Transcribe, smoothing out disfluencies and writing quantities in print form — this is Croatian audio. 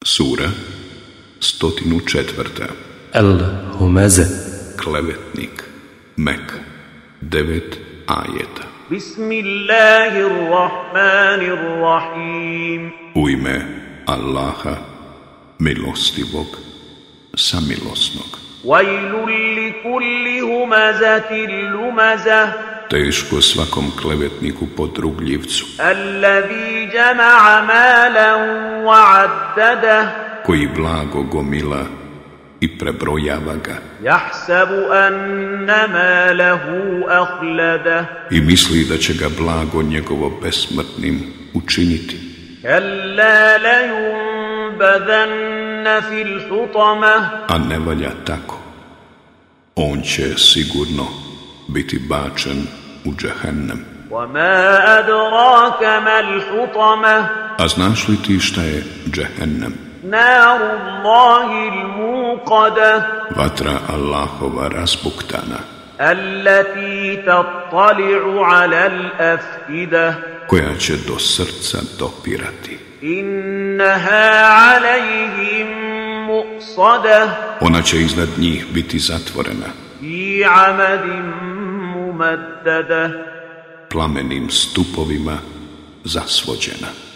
Sura 104. Al-Humaza. Klevetnik. Mek. 9 ajeta. Bismillahirrahmanirrahim. U ime Allaha, milostivog, samilosnog. Vajlun li kulli humazatin lumazah. Teško svakom klevetniku podrugljivcu, Allazi jama'a malan wa addadah. koji blago gomila i prebrojava ga Jahsabu anna malahu akhladah. i misli da će ga blago njegovo besmrtnim učiniti. Kalla layunbadanna fil hutamah. A ne valja tako. On će sigurno biti bačen u džehennem. وما أدراك ما الحطمة. A znaš li ti šta je džehennem? نار الله الموقدة. Vatra Allahova razbuktana, التي تطلع على الأفئدة. koja će do srca dopirati. إنها عليهم مؤصدة. Ona će iznad njih biti zatvorena في عمد ممددة. plamenim stupovima zasvođena.